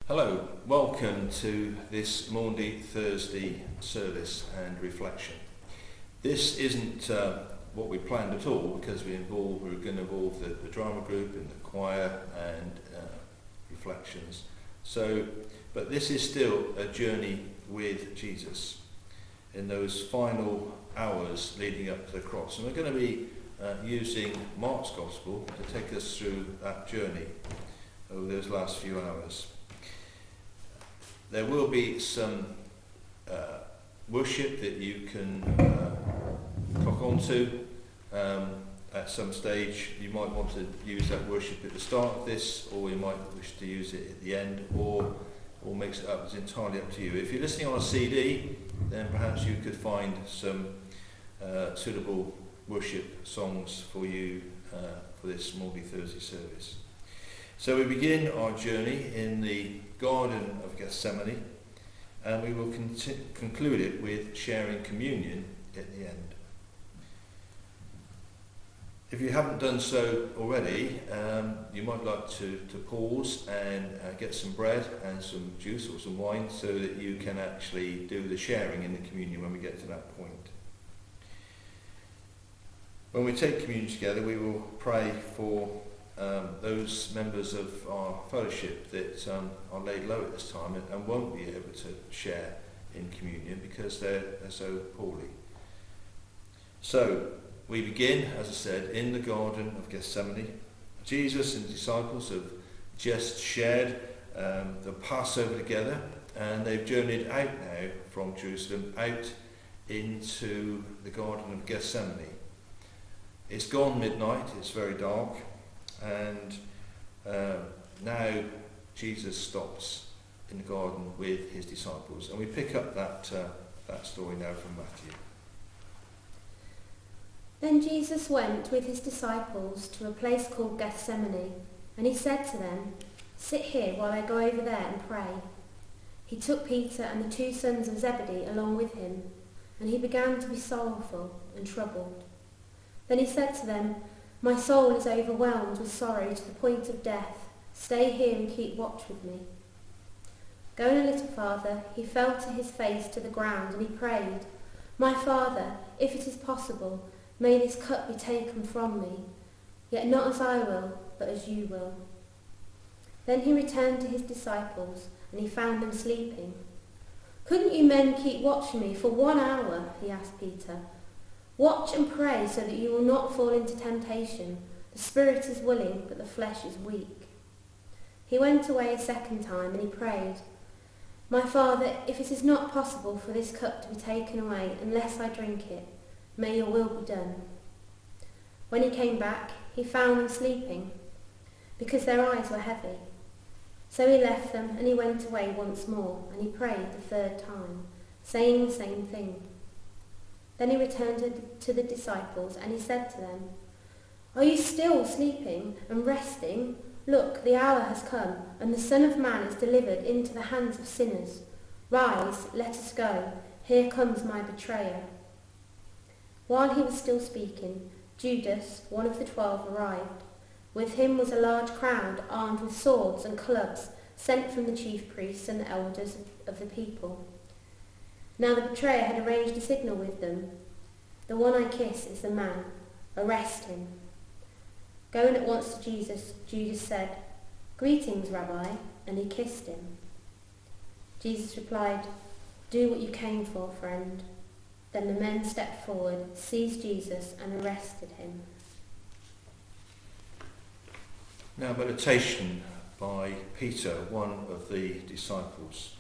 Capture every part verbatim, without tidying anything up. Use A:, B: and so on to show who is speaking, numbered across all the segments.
A: Hello, welcome to this Maundy Thursday service and reflection. This isn't uh, what we planned at all because we involve, we're going to involve the, the drama group and the choir and uh, reflections. So, but this is still a journey with Jesus in those final hours leading up to the cross. And we're going to be uh, using Mark's Gospel to take us through that journey over those last few hours. There will be some uh, worship that you can uh, clock onto um, at some stage. You might want to use that worship at the start of this, or you might wish to use it at the end, or or mix it up. It's entirely up to you. If you're listening on a C D, then perhaps you could find some uh, suitable worship songs for you uh, for this Maundy Thursday service. So we begin our journey in the Garden of Gethsemane, and we will conti- conclude it with sharing communion at the end. If you haven't done so already, um, you might like to, to pause and uh, get some bread and some juice or some wine so that you can actually do the sharing in the communion when we get to that point. When we take communion together, we will pray for Um, those members of our fellowship that um, are laid low at this time and, and won't be able to share in communion because they're, they're so poorly. So we begin, as I said, in the Garden of Gethsemane. Jesus and the disciples have just shared um, the Passover together, and they've journeyed out now from Jerusalem out into the Garden of Gethsemane. It's gone midnight, it's very dark. And uh, now Jesus stops in the garden with his disciples. And we pick up that, uh, that story now from Matthew.
B: Then Jesus went with his disciples to a place called Gethsemane, and he said to them, "Sit here while I go over there and pray." He took Peter and the two sons of Zebedee along with him, and he began to be sorrowful and troubled. Then he said to them, "My soul is overwhelmed with sorrow to the point of death. Stay here and keep watch with me." Going a little farther, he fell to his face to the ground and he prayed, "My Father, if it is possible, may this cup be taken from me. Yet not as I will, but as you will." Then he returned to his disciples and he found them sleeping. "Couldn't you men keep watching me for one hour?" he asked Peter. "Watch and pray so that you will not fall into temptation. The spirit is willing, but the flesh is weak." He went away a second time and he prayed, "My Father, if it is not possible for this cup to be taken away unless I drink it, may your will be done." When he came back, he found them sleeping, because their eyes were heavy. So he left them and he went away once more, and he prayed the third time, saying the same thing. Then he returned to the disciples and he said to them, "Are you still sleeping and resting? Look, the hour has come, and the Son of Man is delivered into the hands of sinners. Rise, let us go. Here comes my betrayer." While he was still speaking, Judas, one of the twelve, arrived. With him was a large crowd armed with swords and clubs, sent from the chief priests and the elders of the people. Now the betrayer had arranged a signal with them. "The one I kiss is the man. Arrest him." Going at once to Jesus, Judas said, "Greetings, Rabbi," and he kissed him. Jesus replied, "Do what you came for, friend." Then the men stepped forward, seized Jesus, and arrested him.
A: Now, meditation by Peter, one of the disciples.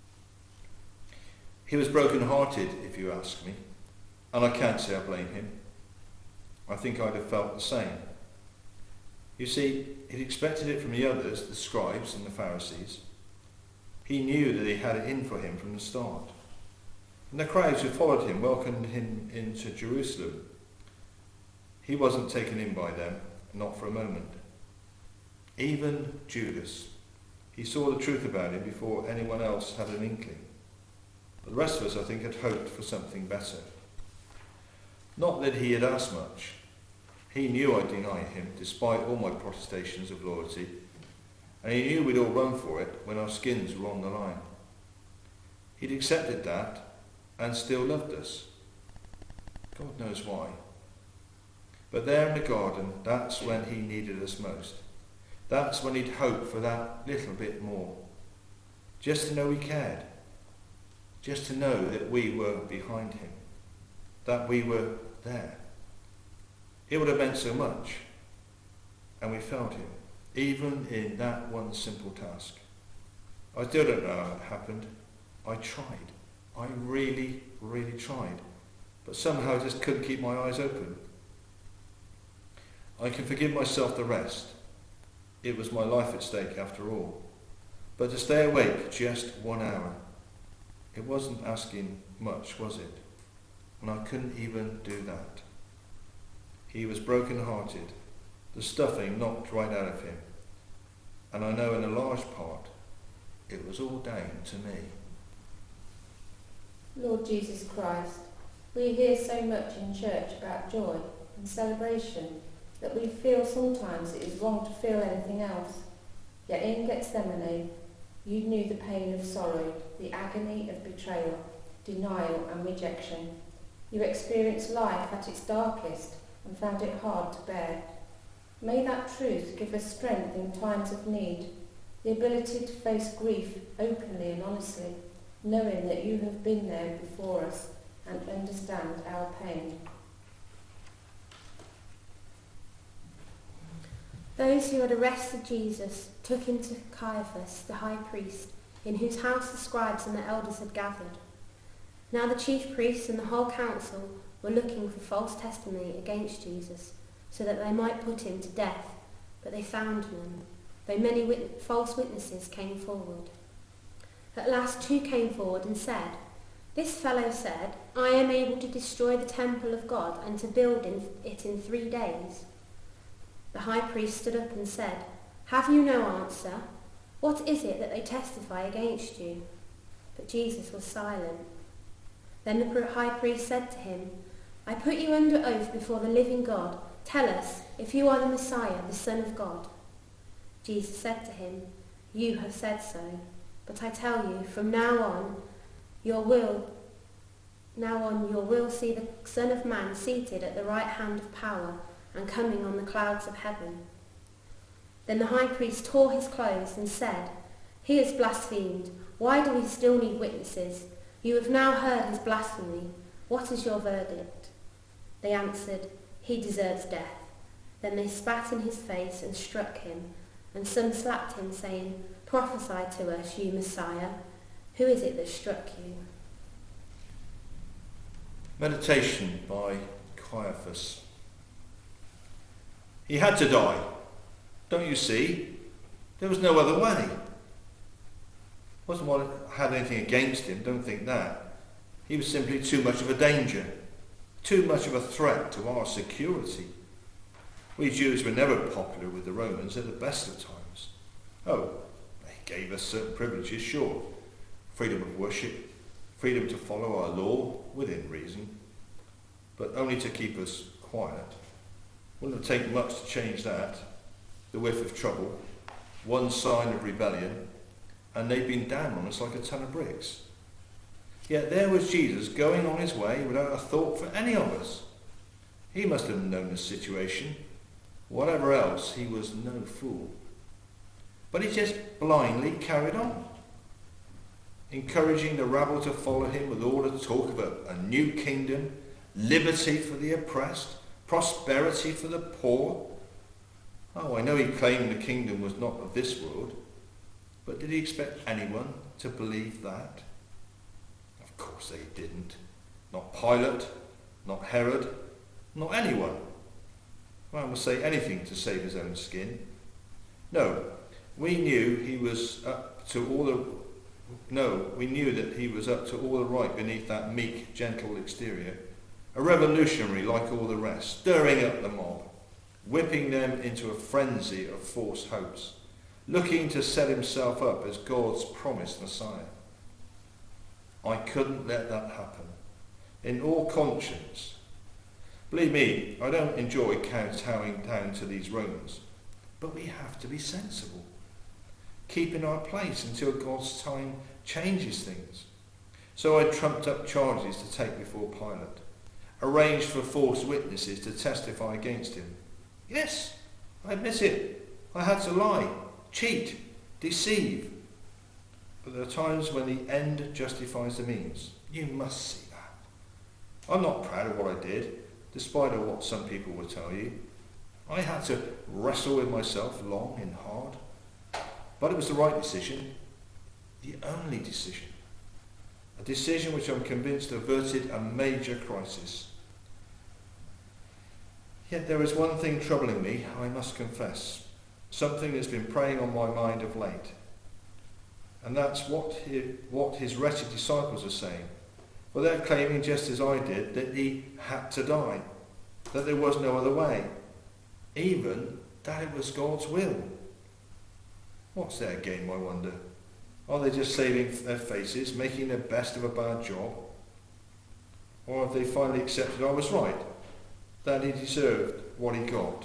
A: He was broken-hearted, if you ask me, and I can't say I blame him. I think I'd have felt the same. You see, he'd expected it from the others, the scribes and the Pharisees. He knew that he had it in for him from the start. And the crowds who followed him welcomed him into Jerusalem. He wasn't taken in by them, not for a moment. Even Judas, he saw the truth about him before anyone else had an inkling. The rest of us, I think, had hoped for something better. Not that he had asked much. He knew I'd deny him, despite all my protestations of loyalty, And he knew we'd all run for it when our skins were on the line. He'd accepted that and still loved us. God knows why. But there in the garden, that's when he needed us most. That's when he'd hoped for that little bit more. Just to know he cared. Just to know that we were behind him. That we were there. It would have meant so much. And we felt him, even in that one simple task. I still don't know how it happened. I tried. I really, really tried. But somehow I just couldn't keep my eyes open. I can forgive myself the rest. It was my life at stake after all. But to stay awake just one hour, it wasn't asking much, was it? And I couldn't even do that. He was broken-hearted, the stuffing knocked right out of him. And I know in a large part, it was all down to me.
C: Lord Jesus Christ, we hear so much in church about joy and celebration that we feel sometimes it is wrong to feel anything else. Yet in Gethsemane, you knew the pain of sorrow, the agony of betrayal, denial and rejection. You experienced life at its darkest and found it hard to bear. May that truth give us strength in times of need, the ability to face grief openly and honestly, knowing that you have been there before us and understand our pain.
B: Those who had arrested Jesus took him to Caiaphas, the high priest, in whose house the scribes and the elders had gathered. Now the chief priests and the whole council were looking for false testimony against Jesus, so that they might put him to death, but they found none, though many wit- false witnesses came forward. At last two came forward and said, "This fellow said, 'I am able to destroy the temple of God and to build in it in three days.'" The high priest stood up and said, "Have you no answer? What is it that they testify against you?" But Jesus was silent. Then the high priest said to him, "I put you under oath before the living God. Tell us if you are the Messiah, the Son of God." Jesus said to him, "You have said so. But I tell you, from now on, your will, now on you will see the Son of Man seated at the right hand of power and coming on the clouds of heaven." Then the high priest tore his clothes and said, "He has blasphemed. Why do we still need witnesses? You have now heard his blasphemy. What is your verdict?" They answered, "He deserves death." Then they spat in his face and struck him, and some slapped him, saying, "Prophesy to us, you Messiah. Who is it that struck you?"
A: Meditation by Caiaphas. He had to die. Don't you see? There was no other way. Wasn't one had anything against him, don't think that. He was simply too much of a danger, too much of a threat to our security. We Jews were never popular with the Romans at the best of times. Oh, they gave us certain privileges, sure. Freedom of worship, freedom to follow our law within reason, but only to keep us quiet. Wouldn't have taken much to change that. The whiff of trouble, one sign of rebellion, and they'd been down on us like a ton of bricks. Yet there was Jesus going on his way without a thought for any of us. He must have known the situation. Whatever else, he was no fool. But he just blindly carried on, encouraging the rabble to follow him with all the talk of a, a new kingdom, liberty for the oppressed, prosperity for the poor. Oh, I know he claimed the kingdom was not of this world, but did he expect anyone to believe that? Of course they didn't. Not Pilate, not Herod, not anyone. One would say anything to save his own skin. No, we knew he was up to all the no, we knew that he was up to all the right beneath that meek, gentle exterior. A revolutionary like all the rest, stirring up the mob, whipping them into a frenzy of false hopes, looking to set himself up as God's promised Messiah. I couldn't let that happen. In all conscience. Believe me, I don't enjoy kowtowing down to these Romans, but we have to be sensible. keep in our place until God's time changes things. So I trumped up charges to take before Pilate, arranged for false witnesses to testify against him. Yes, I admit it. I had to lie, cheat, deceive. But there are times when the end justifies the means. You must see that. I'm not proud of what I did, despite of what some people will tell you. I had to wrestle with myself long and hard. But it was the right decision, the only decision. A decision which I'm convinced averted a major crisis. Yet there is one thing troubling me, I must confess. Something that's been preying on my mind of late. And that's what he, what his wretched disciples are saying. Well, they're claiming, just as I did, that he had to die. That there was no other way. Even that it was God's will. What's their game, I wonder? Are they just saving their faces, making the best of a bad job? Or have they finally accepted I was right, that he deserved what he got?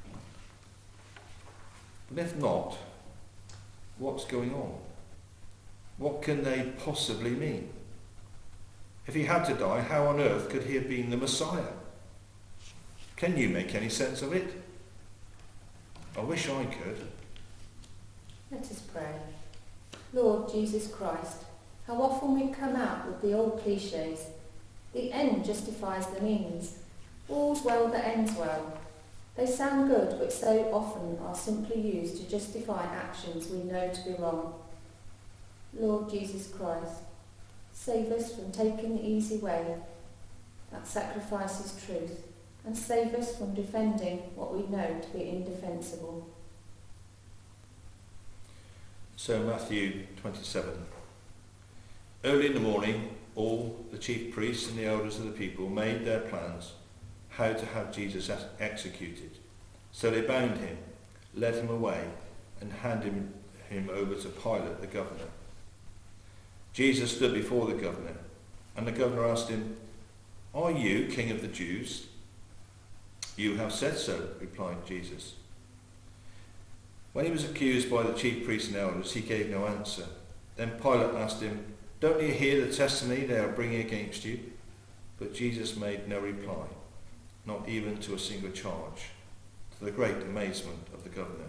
A: But if not, what's going on? What can they possibly mean? If he had to die, how on earth could he have been the Messiah? Can you make any sense of it? I wish I could.
C: Let us pray. Lord Jesus Christ, how often we come out with the old cliches. The end justifies the means. All's well that ends well. They sound good, but so often are simply used to justify actions we know to be wrong. Lord Jesus Christ, save us from taking the easy way that sacrifices truth, and save us from defending what we know to be indefensible.
A: So Matthew twenty-seven. Early in the morning, all the chief priests and the elders of the people made their plans how to have Jesus executed. So they bound him, led him away, and handed him over to Pilate, the governor. Jesus stood before the governor, and the governor asked him, "Are you king of the Jews?" "You have said so," replied Jesus. When he was accused by the chief priests and elders, he gave no answer. Then Pilate asked him, "Don't you hear the testimony they are bringing against you?" But Jesus made no reply, not even to a single charge, to the great amazement of the governor.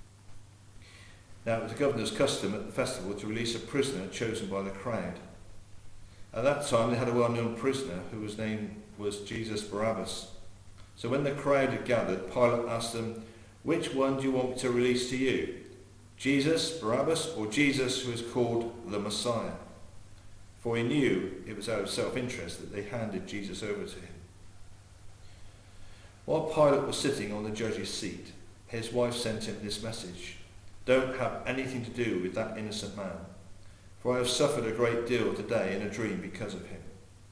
A: Now it was the governor's custom at the festival to release a prisoner chosen by the crowd. At that time they had a well-known prisoner whose name was Jesus Barabbas. So when the crowd had gathered, Pilate asked them, "Which one do you want me to release to you? Jesus, Barabbas, or Jesus who is called the Messiah?" For he knew it was out of self-interest that they handed Jesus over to him. While Pilate was sitting on the judge's seat, his wife sent him this message: "Don't have anything to do with that innocent man, for I have suffered a great deal today in a dream because of him."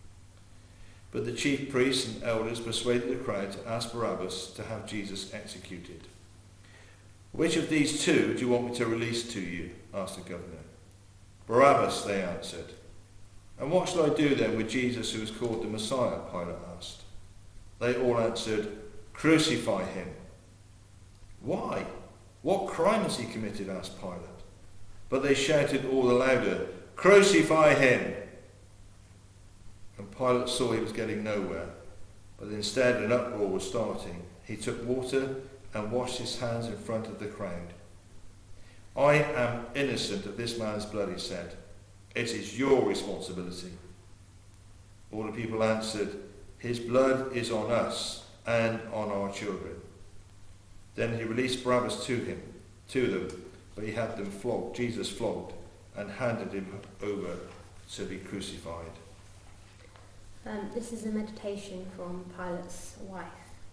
A: But the chief priests and elders persuaded the crowd to ask Barabbas to have Jesus executed. "Which of these two do you want me to release to you?" asked the governor. "Barabbas," they answered. "And what shall I do then with Jesus who is called the Messiah?" Pilate asked. They all answered, "Crucify him." "Why? What crime has he committed?" asked Pilate. But they shouted all the louder, "Crucify him!" And Pilate saw he was getting nowhere, but instead an uproar was starting. He took water and washed his hands in front of the crowd. "I am innocent of this man's blood," he said. "It is your responsibility." All the people answered, "His blood is on us and on our children." Then he released Barabbas to him, to them, but he had them flogged, Jesus flogged, and handed him over to be crucified.
B: Um, this is a meditation from Pilate's wife.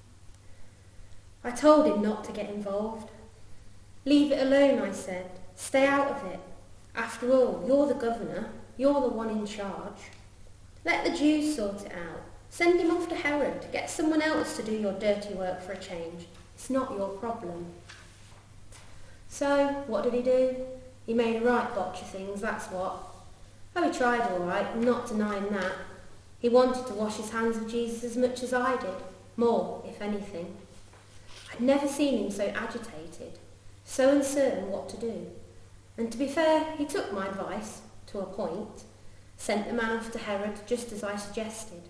B: "I told him not to get involved. 'Leave it alone,' I said. 'Stay out of it. After all, you're the governor. You're the one in charge. Let the Jews sort it out. Send him off to Herod. Get someone else to do your dirty work for a change. It's not your problem.' So, what did he do? He made a right botch of things, that's what. Oh, he tried all right, I'm not denying that. He wanted to wash his hands of Jesus as much as I did. More, if anything. I'd never seen him so agitated, so uncertain what to do. And to be fair, he took my advice, to a point, sent the man off to Herod just as I suggested.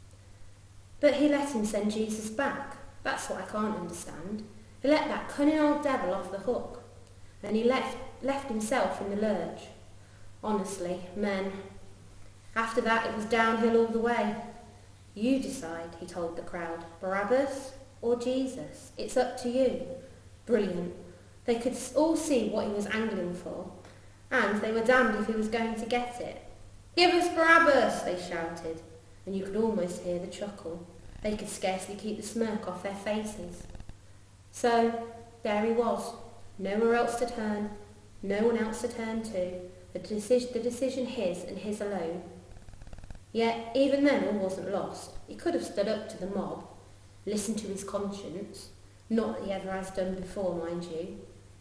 B: But he let him send Jesus back. That's what I can't understand. He let that cunning old devil off the hook, and he left, left himself in the lurch. Honestly, men. After that, it was downhill all the way. You decide, he told the crowd, Barabbas or Jesus. It's up to you. Brilliant. They could all see what he was angling for, and they were damned if he was going to get it. Give us Barabbas, they shouted, and you could almost hear the chuckle. They could scarcely keep the smirk off their faces. So, there he was, nowhere else to turn, no one else to turn to, the, deci- the decision his and his alone. Yet, even then all wasn't lost. He could have stood up to the mob, listened to his conscience, not that he ever has done before, mind you.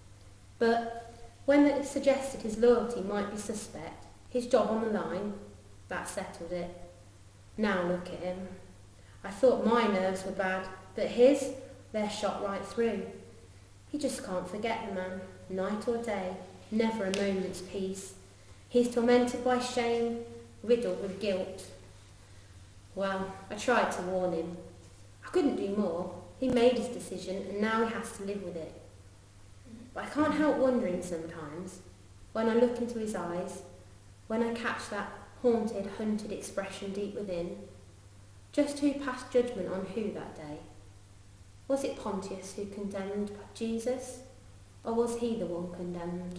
B: But when it suggested his loyalty might be suspect, his job on the line, that settled it. Now look at him. I thought my nerves were bad, but his, they're shot right through. He just can't forget the man, night or day, never a moment's peace. He's tormented by shame, riddled with guilt. Well, I tried to warn him. I couldn't do more. He made his decision and now he has to live with it. But I can't help wondering sometimes, when I look into his eyes, when I catch that haunted, hunted expression deep within, just who passed judgment on who that day? Was it Pontius who condemned Jesus, or was he the one condemned?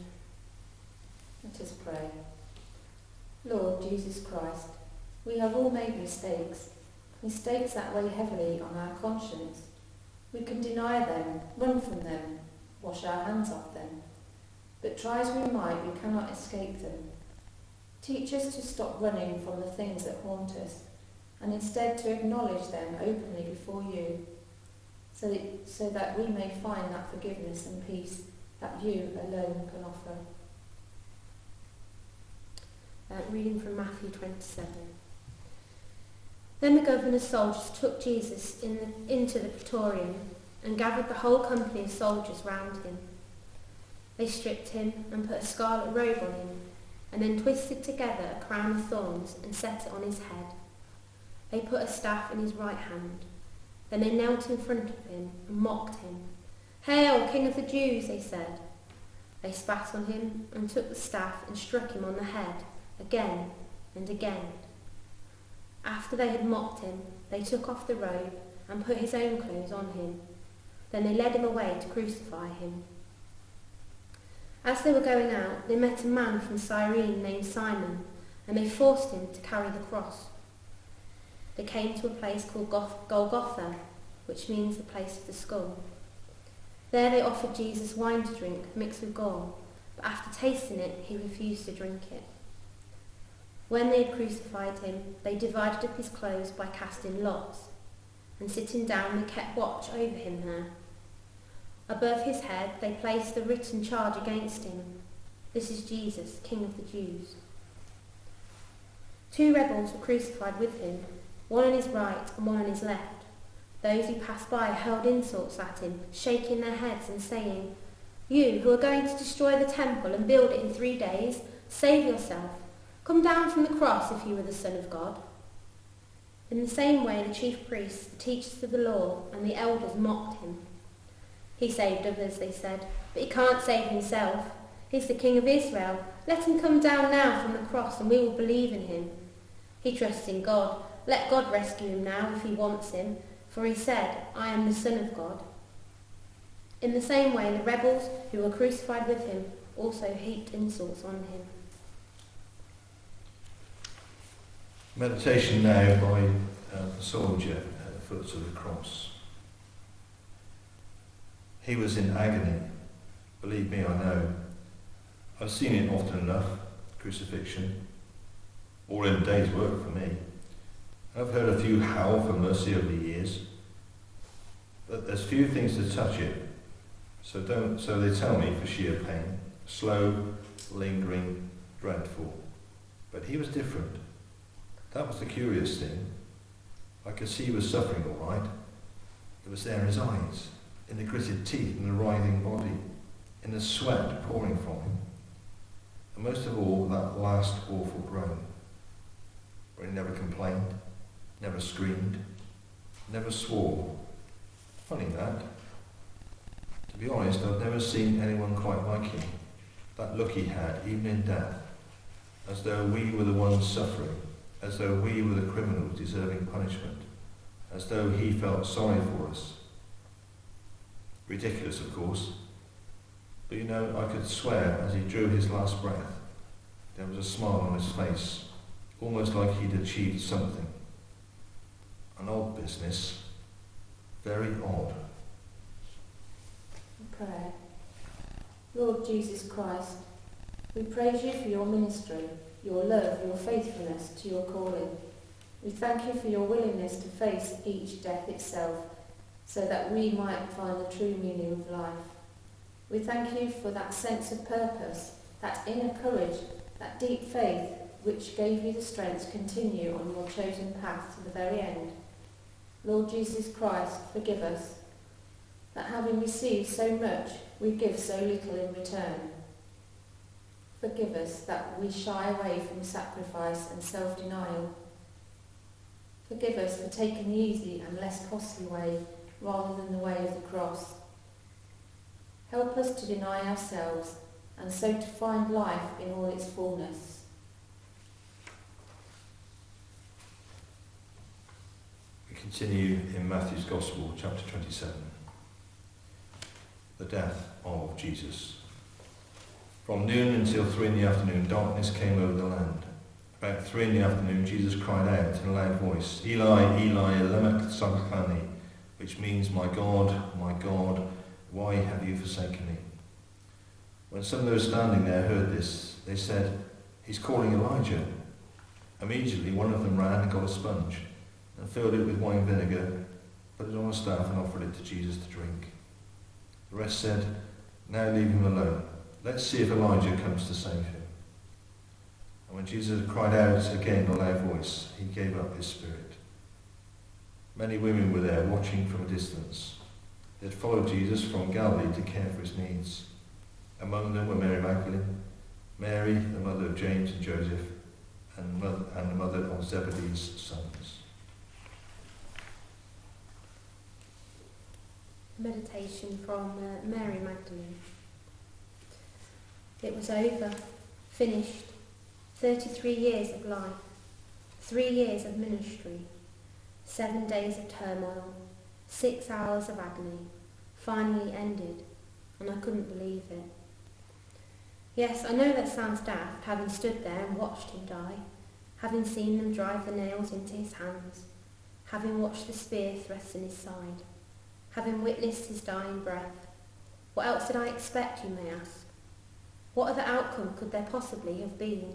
C: Let us pray. Lord Jesus Christ, we have all made mistakes, mistakes that weigh heavily on our conscience. We can deny them, run from them, wash our hands off them, but try as we might, we cannot escape them. Teach us to stop running from the things that haunt us, and instead to acknowledge them openly before you, so that, so that we may find that forgiveness and peace that you alone can offer.
B: Uh, reading from Matthew twenty-seven. Then the governor's soldiers took Jesus in the, into the praetorium and gathered the whole company of soldiers round him. They stripped him and put a scarlet robe on him, and then twisted together a crown of thorns and set it on his head. They put a staff in his right hand. Then they knelt in front of him and mocked him. "Hail, King of the Jews," they said. They spat on him and took the staff and struck him on the head, again and again. After they had mocked him, they took off the robe and put his own clothes on him. Then they led him away to crucify him. As they were going out, they met a man from Cyrene named Simon, and they forced him to carry the cross. They came to a place called Golgotha, which means the place of the skull. There they offered Jesus wine to drink mixed with gall, but after tasting it, he refused to drink it. When they had crucified him, they divided up his clothes by casting lots, and sitting down they kept watch over him there. Above his head they placed the written charge against him: "This is Jesus, King of the Jews." Two rebels were crucified with him, one on his right and one on his left. Those who passed by hurled insults at him, shaking their heads and saying, "You who are going to destroy the temple and build it in three days, save yourself. Come down from the cross if you are the Son of God." In the same way the chief priests, the teachers of the law, and the elders mocked him. "He saved others," they said, "but he can't save himself. He's the King of Israel. Let him come down now from the cross and we will believe in him. He trusts in God. Let God rescue him now if he wants him, for he said, 'I am the Son of God.'" In the same way the rebels who were crucified with him also heaped insults on him.
A: Meditation now by um, a soldier at the foot of the cross. He was in agony. Believe me, I know. I've seen it often enough, crucifixion, all in a day's work for me. I've heard a few howl for mercy over the years, but there's few things to touch it. So don't. So they tell me for sheer pain, slow, lingering, dreadful. But he was different. That was the curious thing. I could see he was suffering all right. It was there in his eyes, in the gritted teeth and the writhing body, in the sweat pouring from him. And most of all, that last awful groan, where he never complained, never screamed, never swore. Funny that. To be honest, I've never seen anyone quite like him. That look he had, even in death, as though we were the ones suffering, as though we were the criminals deserving punishment, as though he felt sorry for us. Ridiculous, of course. But you know, I could swear as he drew his last breath, there was a smile on his face, almost like he'd achieved something. An odd business, very odd.
C: Prayer. Lord Jesus Christ, we praise you for your ministry, your love, your faithfulness to your calling. We thank you for your willingness to face each death itself, so that we might find the true meaning of life. We thank you for that sense of purpose, that inner courage, that deep faith which gave you the strength to continue on your chosen path to the very end. Lord Jesus Christ, forgive us, that having received so much, we give so little in return. Forgive us that we shy away from sacrifice and self-denial. Forgive us for taking the easy and less costly way rather than the way of the cross. Help us to deny ourselves and so to find life in all its fullness.
A: We continue in Matthew's Gospel, chapter twenty-seven. The death of Jesus. From noon until three in the afternoon, darkness came over the land. About three in the afternoon, Jesus cried out in a loud voice, Eli, Eli, lema sabachthani, which means, My God, my God, why have you forsaken me? When some of those standing there heard this, they said, He's calling Elijah. Immediately one of them ran and got a sponge and filled it with wine vinegar, put it on a staff and offered it to Jesus to drink. The rest said, Now leave him alone. Let's see if Elijah comes to save him. And when Jesus had cried out again in a loud voice, he gave up his spirit. Many women were there watching from a distance. They had followed Jesus from Galilee to care for his needs. Among them were Mary Magdalene, Mary, the mother of James and Joseph, and, mother, and the mother of Zebedee's sons.
B: Meditation from uh, Mary Magdalene. It was over, finished, thirty-three years of life, three years of ministry, seven days of turmoil, six hours of agony, finally ended, and I couldn't believe it. Yes, I know that sounds daft, having stood there and watched him die, having seen them drive the nails into his hands, having watched the spear thrust in his side, having witnessed his dying breath. What else did I expect, you may ask? What other outcome could there possibly have been?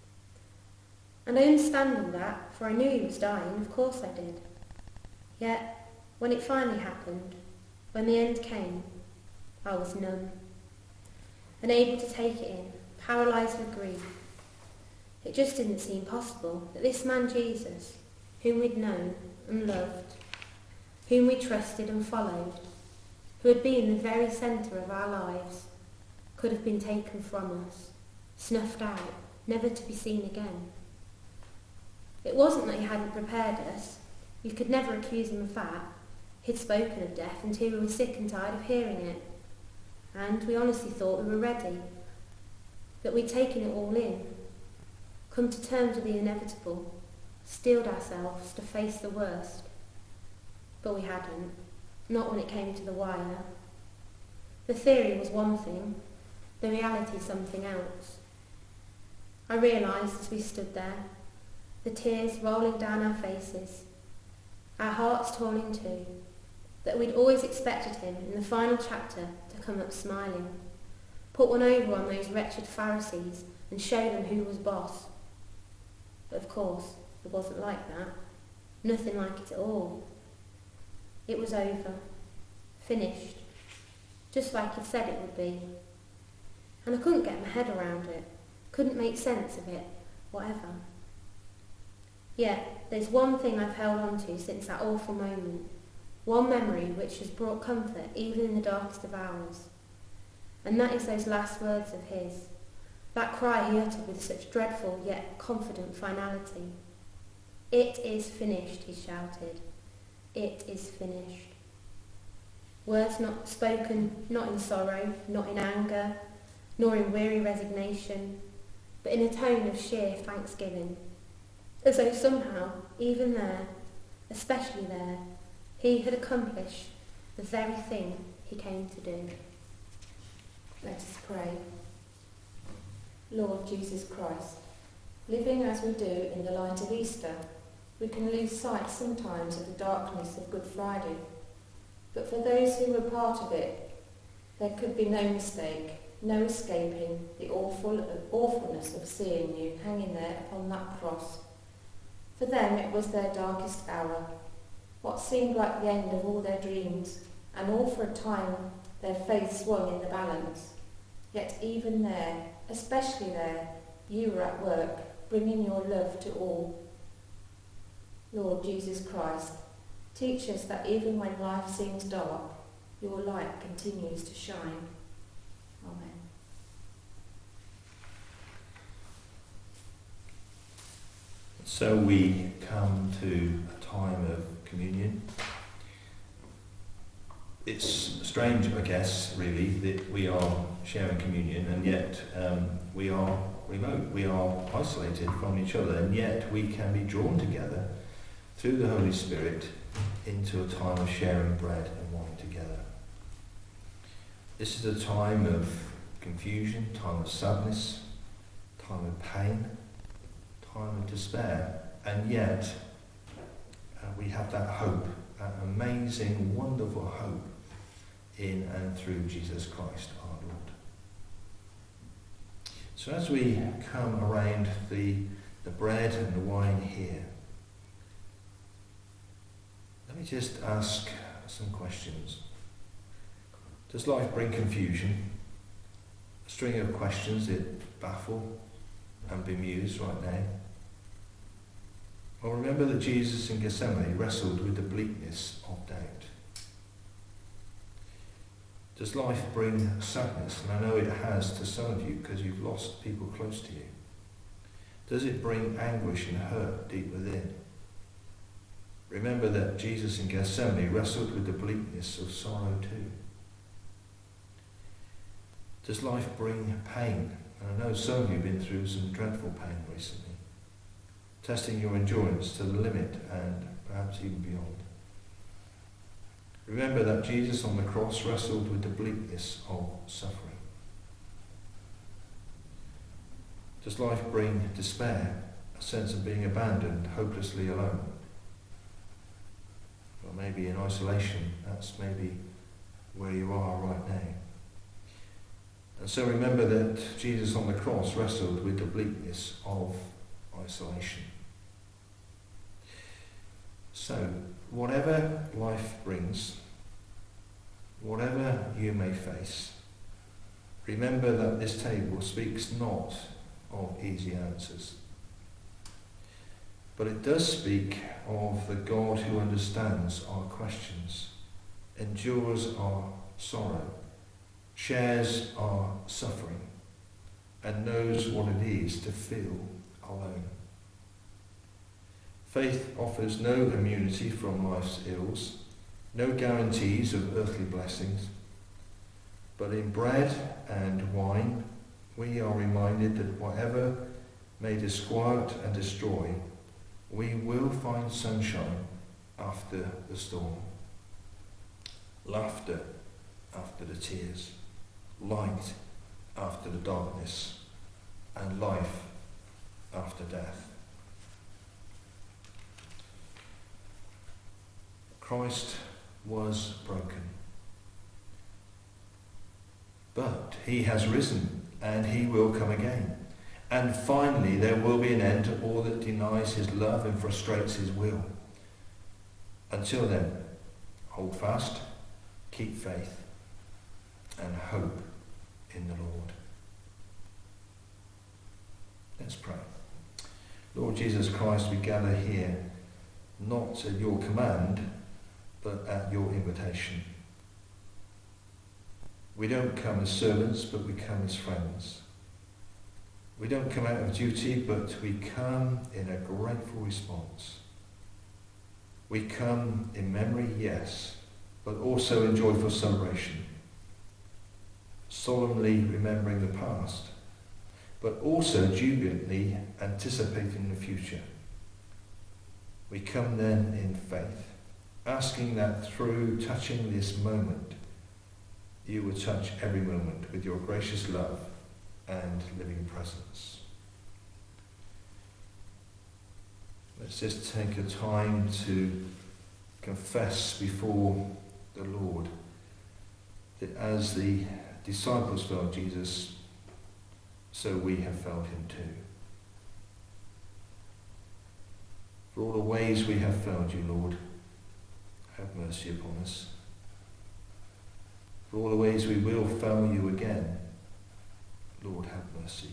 B: And I understand all that, for I knew he was dying, of course I did. Yet, when it finally happened, when the end came, I was numb, unable to take it in, paralysed with grief. It just didn't seem possible that this man Jesus, whom we'd known and loved, whom we trusted and followed, who had been the very centre of our lives, could have been taken from us, snuffed out, never to be seen again. It wasn't that he hadn't prepared us. You could never accuse him of that. He'd spoken of death until we were sick and tired of hearing it. And we honestly thought we were ready, that we'd taken it all in, come to terms with the inevitable, steeled ourselves to face the worst. But we hadn't, not when it came to the wire. The theory was one thing, the reality something else. I realised as we stood there, the tears rolling down our faces, our hearts torn in two, that we'd always expected him in the final chapter to come up smiling, put one over on those wretched Pharisees and show them who was boss. But of course, it wasn't like that. Nothing like it at all. It was over, finished, just like he'd said it would be. And I couldn't get my head around it, couldn't make sense of it, whatever. Yet, there's one thing I've held on to since that awful moment, one memory which has brought comfort even in the darkest of hours. And that is those last words of his, That cry he uttered with such dreadful yet confident finality. "It is finished," he shouted. "It is finished." Words not spoken, not in sorrow, not in anger, nor in weary resignation, but in a tone of sheer thanksgiving, as though somehow, even there, especially there, he had accomplished the very thing he came to do.
C: Let us pray. Lord Jesus Christ, living as we do in the light of Easter, we can lose sight sometimes of the darkness of Good Friday. But for those who were part of it, there could be no mistake, no escaping the awful awfulness of seeing you hanging there upon that cross. For them it was their darkest hour, what seemed like the end of all their dreams, and all for a time their faith swung in the balance. Yet even there, especially there, you were at work, bringing your love to all. Lord Jesus Christ, teach us that even when life seems dark, your light continues to shine. Amen.
A: So we come to a time of communion. It's strange, I guess, really, that we are sharing communion and yet um, we are remote, we are isolated from each other, and yet we can be drawn together through the Holy Spirit into a time of sharing bread and wine together. This is a time of confusion, time of sadness, time of pain, time of despair, and yet uh, we have that hope, that amazing, wonderful hope in and through Jesus Christ our Lord. So as we come around the, the bread and the wine here, let me just ask some questions. Does life bring confusion? A string of questions that baffle and bemuse right now? Well, remember that Jesus in Gethsemane wrestled with the bleakness of doubt. Does life bring sadness? And I know it has to some of you because you've lost people close to you. Does it bring anguish and hurt deep within? Remember that Jesus in Gethsemane wrestled with the bleakness of sorrow too. Does life bring pain? And I know some of you have been through some dreadful pain recently, testing your endurance to the limit and perhaps even beyond. Remember that Jesus on the cross wrestled with the bleakness of suffering. Does life bring despair, a sense of being abandoned, hopelessly alone? Or maybe in isolation, that's maybe where you are right now. And so remember that Jesus on the cross wrestled with the bleakness of isolation. So, whatever life brings, whatever you may face, remember that this table speaks not of easy answers, but it does speak of the God who understands our questions, endures our sorrow, shares our suffering, and knows what it is to feel alone. Faith offers no immunity from life's ills, no guarantees of earthly blessings, but in bread and wine we are reminded that whatever may disquiet and destroy, we will find sunshine after the storm, laughter after the tears, light after the darkness, and life after death. Christ was broken, but he has risen and he will come again. And finally there will be an end to all that denies his love and frustrates his will. Until then, hold fast, keep faith, and hope in the Lord. Let's pray. Lord Jesus Christ, we gather here not at your command, but at your invitation. We don't come as servants, but we come as friends. We don't come out of duty, but we come in a grateful response. We come in memory, yes, but also in joyful celebration, solemnly remembering the past, but also jubilantly anticipating the future. We come then in faith, asking that through touching this moment, you would touch every moment with your gracious love and living presence. Let's just take a time to confess before the Lord that as the disciples felt Jesus, so we have felt him too. For all the ways we have failed you, Lord, have mercy upon us. For all the ways we will fail you again, Lord, have mercy.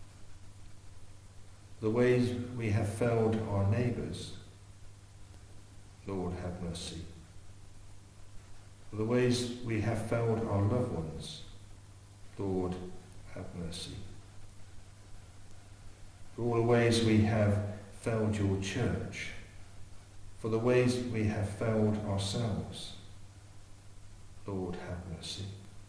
A: The ways we have failed our neighbours, Lord, have mercy. For the ways we have failed our loved ones, Lord, have mercy. For all the ways we have failed your church, for the ways we have failed ourselves, Lord, have mercy.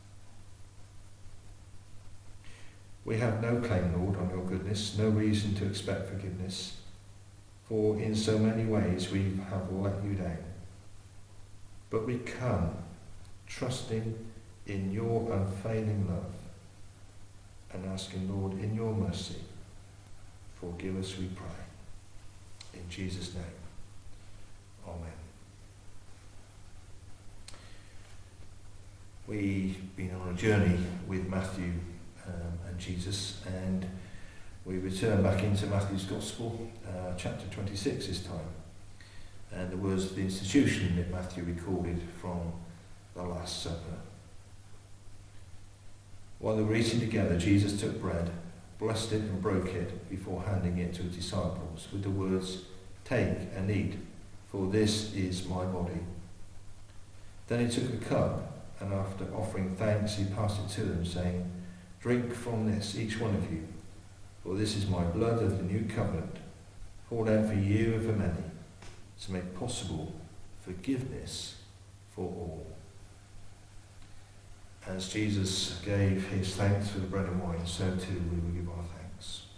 A: We have no claim, Lord, on your goodness, no reason to expect forgiveness, for in so many ways we have let you down. But we come trusting in your unfailing love and asking, Lord, in your mercy, forgive us, we pray. In Jesus' name, amen. We've been on a journey with Matthew um, and Jesus, and we return back into Matthew's Gospel, uh, chapter twenty-six this time, and the words of the institution that Matthew recorded from the Last Supper. While they were eating together, Jesus took bread, blessed it and broke it before handing it to his disciples with the words, "Take and eat, for this is my body." Then he took a cup, and after offering thanks he passed it to them, saying, "Drink from this, each one of you, for this is my blood of the new covenant, poured out for you and for many, to make possible forgiveness for all." As Jesus gave his thanks for the bread and wine, so too we will give our thanks.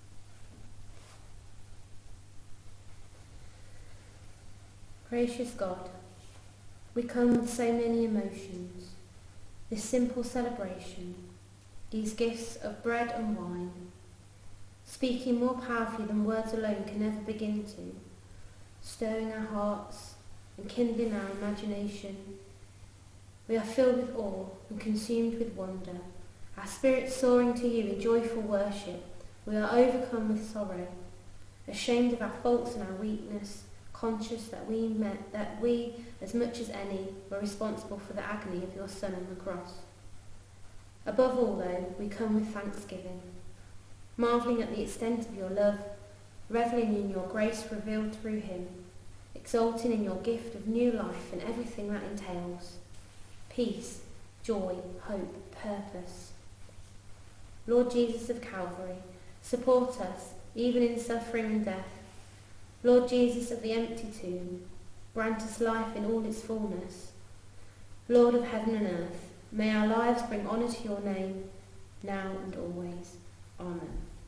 B: Gracious God, we come with so many emotions, this simple celebration, these gifts of bread and wine, speaking more powerfully than words alone can ever begin to, stirring our hearts and kindling our imagination. We are filled with awe and consumed with wonder, our spirits soaring to you in joyful worship. We are overcome with sorrow, ashamed of our faults and our weakness, conscious that we, met, that we, as much as any, were responsible for the agony of your Son on the cross. Above all, though, we come with thanksgiving, marvelling at the extent of your love, revelling in your grace revealed through him, exulting in your gift of new life and everything that entails. Peace, joy, hope, purpose. Lord Jesus of Calvary, support us, even in suffering and death. Lord Jesus of the empty tomb, grant us life in all its fullness. Lord of heaven and earth, may our lives bring honour to your name, now and always. Amen.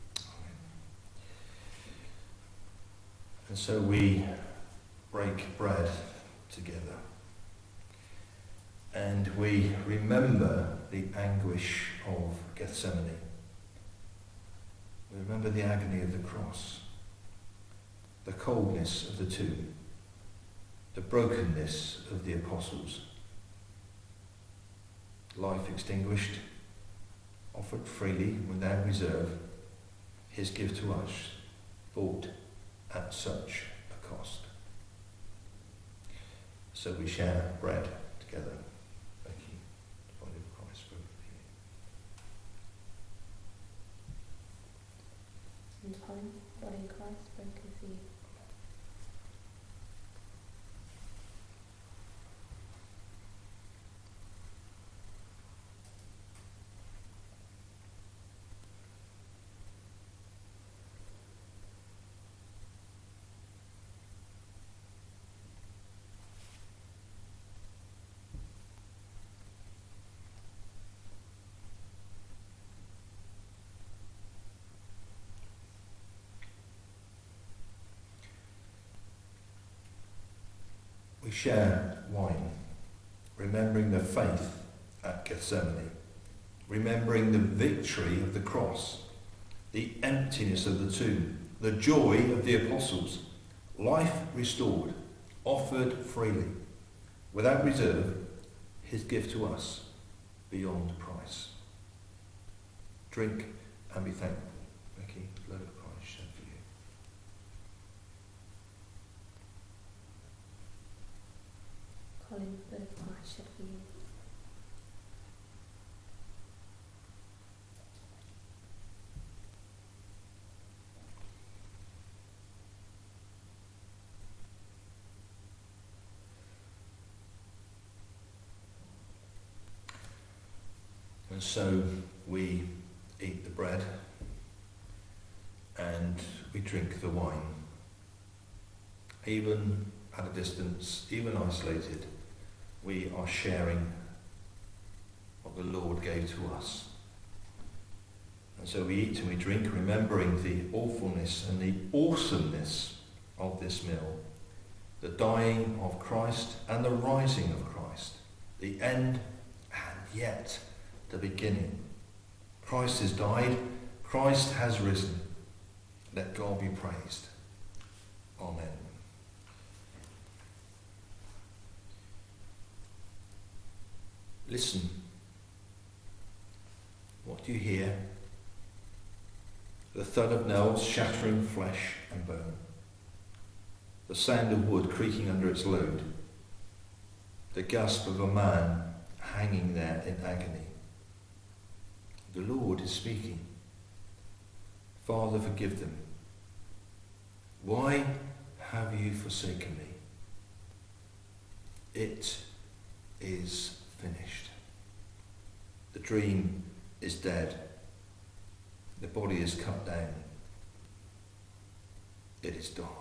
A: And so we break bread together. And we remember the anguish of Gethsemane. We remember the agony of the cross, the coldness of the tomb, the brokenness of the apostles. Life extinguished, offered freely without reserve, his gift to us, bought at such a cost. So we share bread together.
B: And time, body in Christ, broken for you.
A: share wine, remembering the faith at Gethsemane, remembering the victory of the cross, the emptiness of the tomb, the joy of the apostles, life restored, offered freely, without reserve, his gift to us beyond price. Drink and be thankful. Becky, blood of Christ shed for you.
B: Colin, blood of Christ shed for you.
A: And so we eat the bread and we drink the wine. Even at a distance, even isolated, we are sharing what the Lord gave to us. And so we eat and we drink, remembering the awfulness and the awesomeness of this meal, the dying of Christ and the rising of Christ, the end and yet the beginning. Christ has died, Christ has risen. Let God be praised. Amen. Listen. What do you hear? The thud of nails shattering flesh and bone. The sound of wood creaking under its load. The gasp of a man hanging there in agony. The Lord is speaking. Father, forgive them. Why have you forsaken me? It is finished. The dream is dead. The body is cut down. It is dark.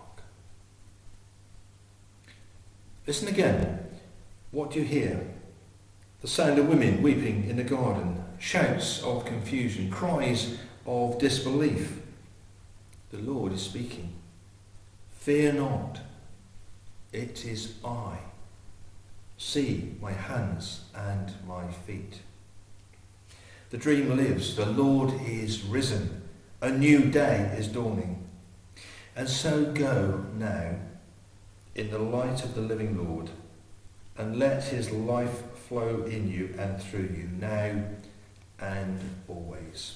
A: Listen again. What do you hear? The sound of women weeping in the garden, shouts of confusion, cries of disbelief. The Lord is speaking. Fear not, it is I. See my hands and my feet. The dream lives, the Lord is risen, a new day is dawning. And so go now in the light of the living Lord, and let his life flow in you and through you, now and always.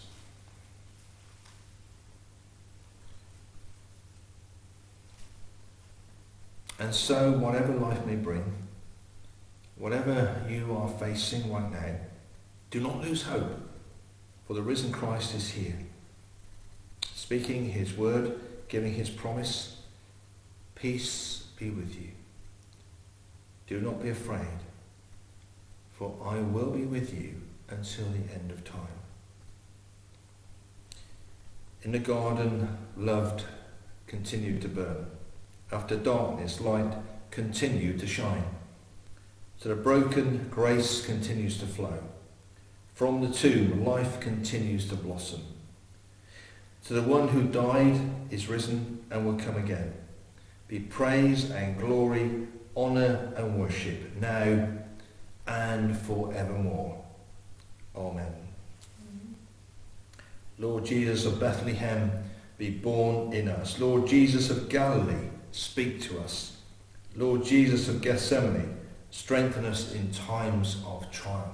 A: And so, whatever life may bring, whatever you are facing right now, do not lose hope, for the risen Christ is here, speaking his word, giving his promise. Peace be with you. Do not be afraid, for I will be with you until the end of time. In the garden, love continued to burn. After darkness, light continued to shine. To the broken, grace continues to flow. From the tomb, life continues to blossom. To the one who died, is risen, and will come again. Be praise and glory, honour and worship, now and forevermore. Amen. Mm-hmm. Lord Jesus of Bethlehem, be born in us. Lord Jesus of Galilee, speak to us. Lord Jesus of Gethsemane, strengthen us in times of trial.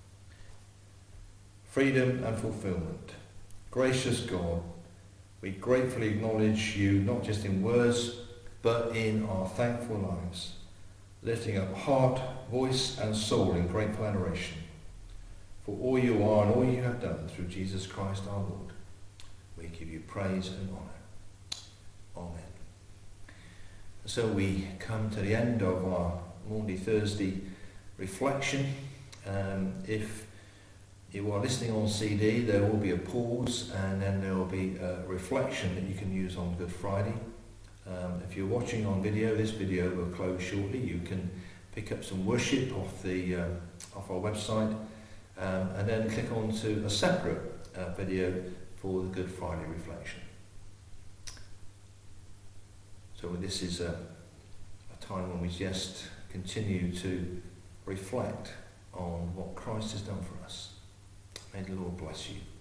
A: Freedom and fulfilment. Gracious God, we gratefully acknowledge you not just in words, but in our thankful lives, lifting up heart, voice and soul in grateful adoration for all you are and all you have done through Jesus Christ our Lord. We give you praise and honour. Amen. So we come to the end of our Maundy Thursday reflection. Um, if you are listening on C D, there will be a pause and then there will be a reflection that you can use on Good Friday. Um, if you're watching on video, this video will close shortly. You can pick up some worship off the uh, off our website um, and then click on to a separate uh, video for the Good Friday reflection. So this is a, a time when we just continue to reflect on what Christ has done for us. May the Lord bless you.